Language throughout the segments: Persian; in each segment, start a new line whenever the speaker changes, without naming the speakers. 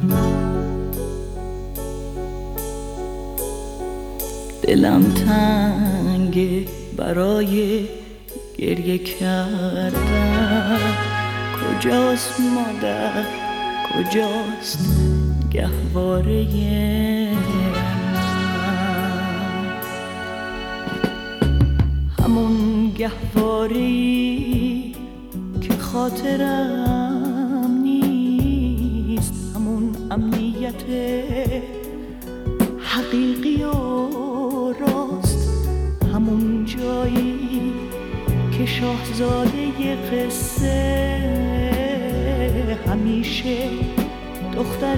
دلم تنگه برای گریه کردن. کجاست مادر، کجاست گهواره من؟ همون گهواره‌ای که خاطرم نیست، همون امنیت حقیقی و راست، همون جایی که شاهزاده قصه همیشه دختر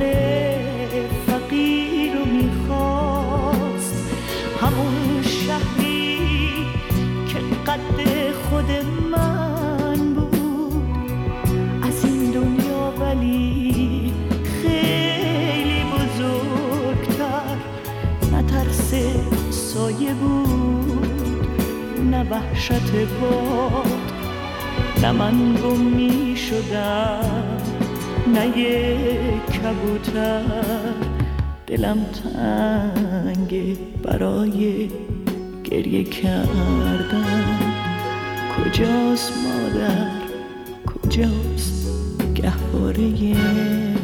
فقیر رو میخواست، همون شهری که قد خود من بود از این دنیا، ولی خیلی بزرگتر، نه ترس سایه بود، نه وحشت باد، نه من گم می شدم، نه یک کبوتر. دلم تنگه برای گریه کردن. کجاست مادر، کجاست گهواره من؟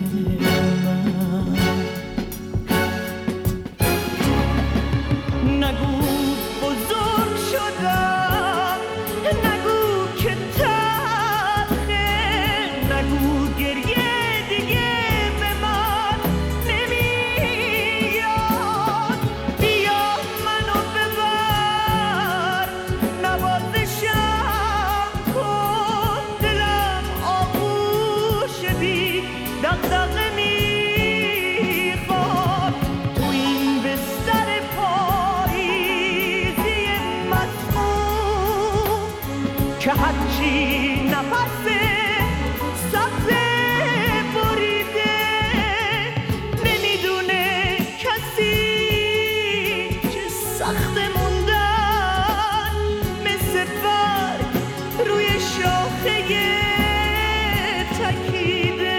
نگو بزرگ شدم، نگو که تلخه، نگو گریه دیگه به من نمیاد. بیا منو ببر، نوازشم کن، دلم آغوش بی دغدغه میخواد. تو این بستر پاییزی مسموم که هرچی نفس سبز بریده، نمیدونه کسی چه سخت موندن مثل برگ روی شاخه تکیده.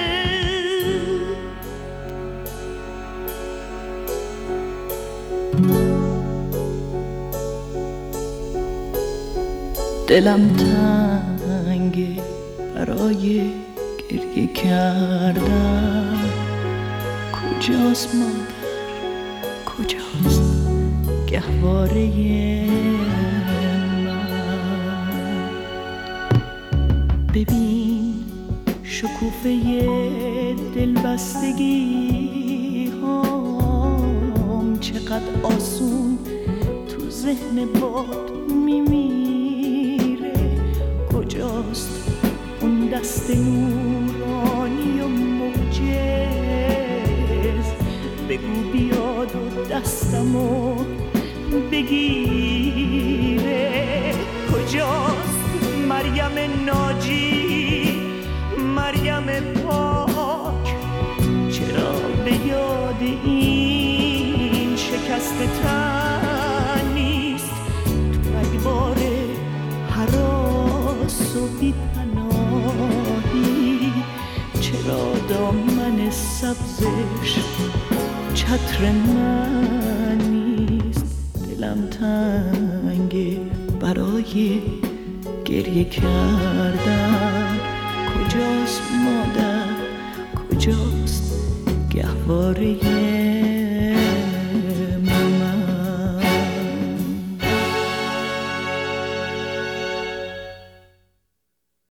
دلم تنگه برای گریه کردن. کجاست مادر، کجاست گهواره من؟ ببین شکوفه دلبستگی هم چقدر آسون تو ذهن باد میمیره. کجاست اون دست نورانی و موجز؟ بگو بیاد و دستمو بگیره. کجاست مریم ناجی، مریم پاک؟ چرا به یاد این شکست تن نیست؟ تو رگبار هراس و بی‌پناهی چرا دامن سبزش چتر من نیست؟ دلم تنگه برای گریه کردن. کجاست مادر، کجاست گهواره